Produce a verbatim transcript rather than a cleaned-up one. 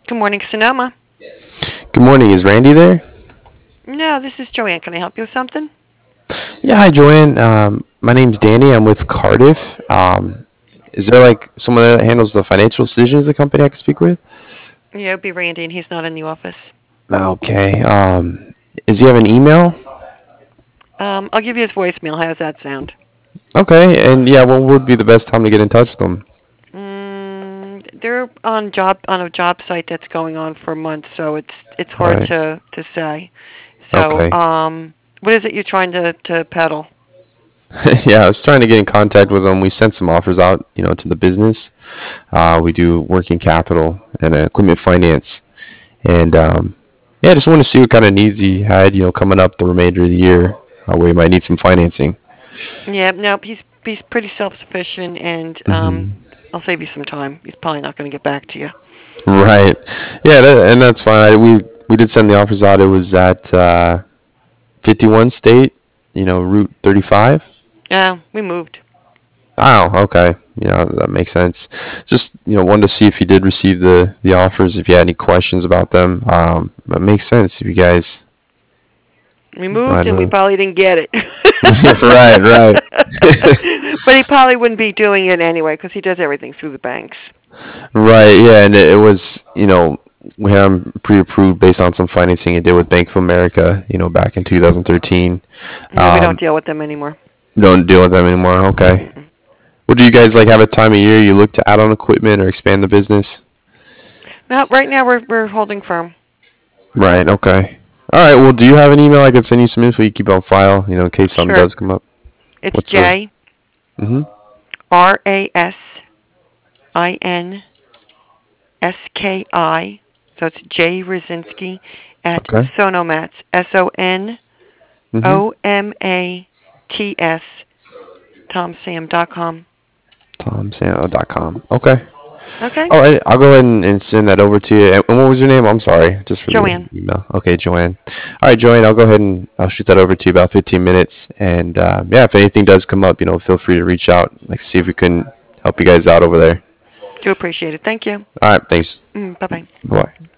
Good morning, Sonoma. Good morning. Is Randy there? No, this is Joanne. Can I help you with something? Yeah, hi, Joanne. Um, my name's Danny. I'm with Cardiff. Um, is there like someone that handles the financial decisions of the company I can speak with? Yeah, it'd be Randy, and he's not in the office. Okay. Um, does he have an email? Um, I'll give you his voicemail. How's that sound? Okay. And yeah, what would be the best time to get in touch with him? Mm, they're on job on a job site that's going on for months, so it's it's hard Right. to to say. So, Okay. um, what is it you're trying to to peddle? Yeah, I was trying to get in contact with him. We sent some offers out, you know, to the business. Uh, we do working capital and uh, equipment finance. And um, yeah, I just want to see what kind of needs he had, you know, coming up the remainder of the year, uh, where he might need some financing. Yeah, no, he's he's pretty self-sufficient, and um, Hmm. I'll save you some time. He's probably not going to get back to you. Right. Yeah, that, and that's fine. I, we we did send the offers out. It was at uh, fifty-one State, you know, Route thirty-five. Yeah, we moved. Oh, okay. Yeah, that makes sense. Just, you know, wanted to see if you did receive the the offers, if you had any questions about them. Um, that makes sense if you guys We might moved and we move. probably didn't get it. Right, right. But he probably wouldn't be doing it anyway because he does everything through the banks. Right, yeah, and it, it was, you know, we had him pre-approved based on some financing he did with Bank of America, you know, back in two thousand thirteen. No, we don't Um, deal with them anymore. don't deal with them anymore. Okay. Mm-mm. Well, do you guys like have a time of year you look to add on equipment or expand the business? No, right now we're we're holding firm. Right. Okay. All right. Well, do you have an email I can send you some info you keep on file, you know, in case something Sure. does come up? It's What's the? J Mm-hmm. R A S I N S K I. So it's J Rosinski at Okay. Sonomats. S O N Mm-hmm. O M A T S Tom Sam dot com. tom sano dot com. Okay. Okay? All right. I'll go ahead and, and send that over to you. And and what was your name? I'm sorry, just for the Joanne. email. Okay, Joanne. All right, Joanne. I'll go ahead and I'll shoot that over to you about fifteen minutes. And uh, yeah, if anything does come up, you know, feel free to reach out. Like, see if we can help you guys out over there. Do appreciate it. Thank you. All right. Thanks. Mm, bye bye. Bye.